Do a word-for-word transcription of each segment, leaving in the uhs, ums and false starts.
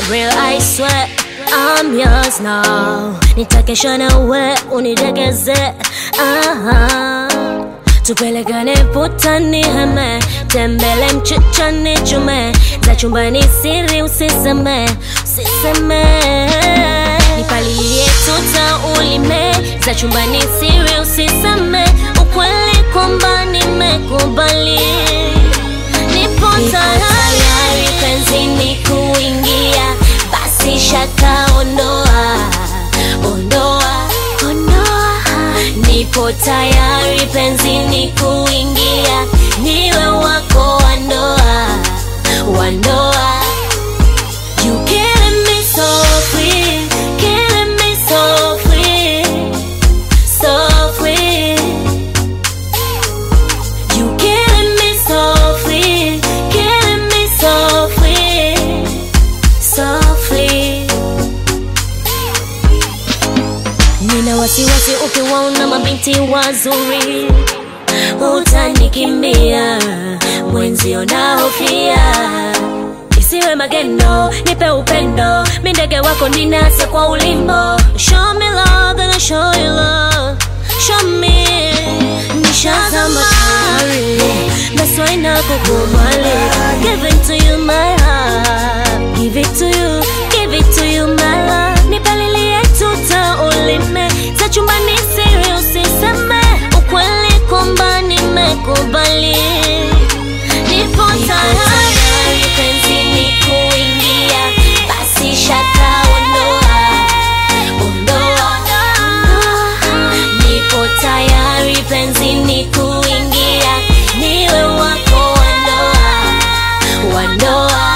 real, I swear I'm yours now. Nitakesha na we unidegeze, aha. Tupelekane putani heme, tembele mchichani chume, za chumbani siri usiseme, usiseme. Nipalie tuta ulime, za chumbani siri usiseme, ukweli kwamba nimekubali. Nipo tayari penzini kuingia, basi shaka ondoa, ondoa, ondoa. Nipo tayari penzini kuingia, niwe wako wandoa, wandoa. You killing me softly, killing me softly, softly. You killing me softly, killing me softly, softly. Nina wasiwasi ukiwaona mabinti wazuri, utanikimbia, mwenzio nahofia. Isiwe magendo, nipe upendo, mi ndege wako ninase kwa ulimbo. Show me love and I show you love, show me. Nishazama tayari, that's why nakukubali. Giving to you my heart, give it to you, give it to you my love. Nipalilie tuta ulime, za chumbani siri usiseme, ukweli kwamba nimekubali. Nipo tayari penzini kuingia, basi shaka ondoa, ondoa. Nipo tayari penzini kuingia, niwe wako wandoa, wandoa.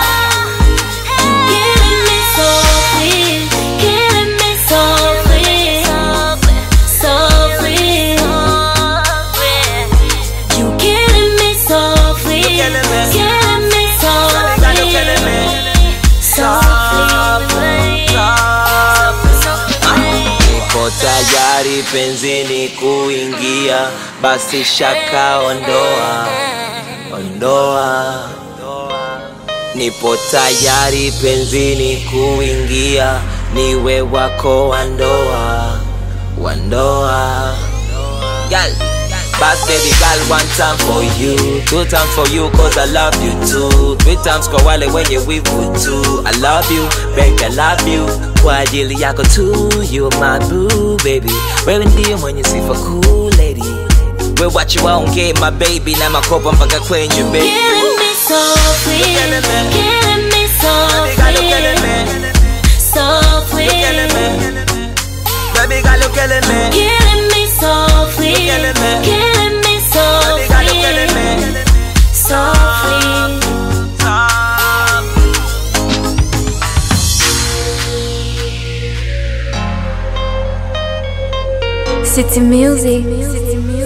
Tayari penzini kuingia, basi shaka ondoa, ondoa. Nipo tayari penzini kuingia, niwe wako wandoa, wandoa. Girl, Bass baby girl, one time for you, two times for you cause I love you too, three times kwa wale wenye wivu too. I love you, baby I love you, kwa ajili yako tu, you my boo baby. Wewe ndiye mwenye sifa cool lady, we wachi waongee my baby, na makopa mpaka kwenye baby. Killing me softly, killing me softly, softly. Baby girl you killing me, killing me softly, killing me, killing me softly, softly. City music. City music.